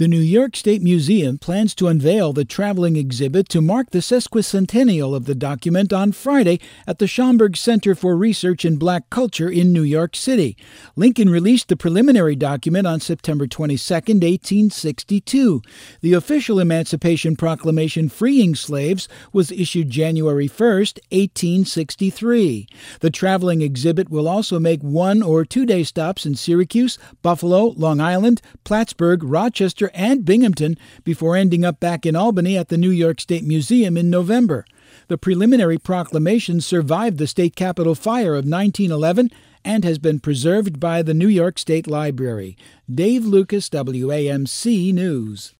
The New York State Museum plans to unveil the traveling exhibit to mark the sesquicentennial of the document on Friday at the Schomburg Center for Research in Black Culture in New York City. Lincoln released the preliminary document on September 22, 1862. The official Emancipation Proclamation freeing slaves was issued January 1, 1863. The traveling exhibit will also make 1 or 2 day stops in Syracuse, Buffalo, Long Island, Plattsburgh, Rochester, and Binghamton before ending up back in Albany at the New York State Museum in November. The preliminary proclamation survived the state capitol fire of 1911 and has been preserved by the New York State Library. Dave Lucas, WAMC News.